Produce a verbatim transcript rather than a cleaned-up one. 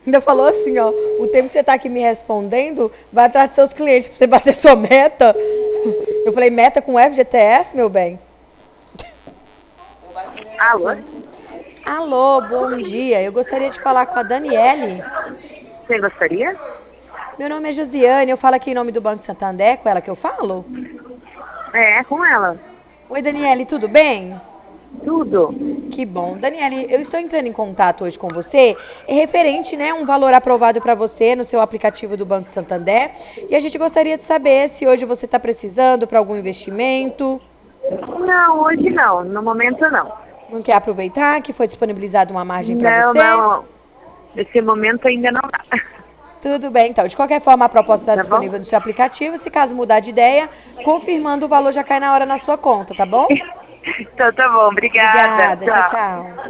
Ainda falou assim, ó, o tempo que você tá aqui me respondendo, vai atrás dos seus clientes pra você bater sua meta. Eu falei, meta com F G T S, meu bem? Alô? Alô, bom dia. Eu gostaria de falar com a Daniele. Você gostaria? Meu nome é Josiane, eu falo aqui em nome do Banco Santander, com ela que eu falo. É, com ela. Oi, Daniele, tudo bem? Tudo. Que bom. Daniele, eu estou entrando em contato hoje com você, é referente, né, um valor aprovado para você no seu aplicativo do Banco Santander, e a gente gostaria de saber se hoje você está precisando para algum investimento, Não, hoje não. No momento não. não quer aproveitar que foi disponibilizada uma margem para Não, você? não. Nesse momento ainda não dá. Tudo bem, então. De qualquer forma, a proposta está Tá bom? disponível no seu aplicativo. Se caso mudar de ideia, confirmando o valor já cai na hora na sua conta, tá bom? Então tá bom. Obrigada. Obrigada. Tchau, Tchau. tchau.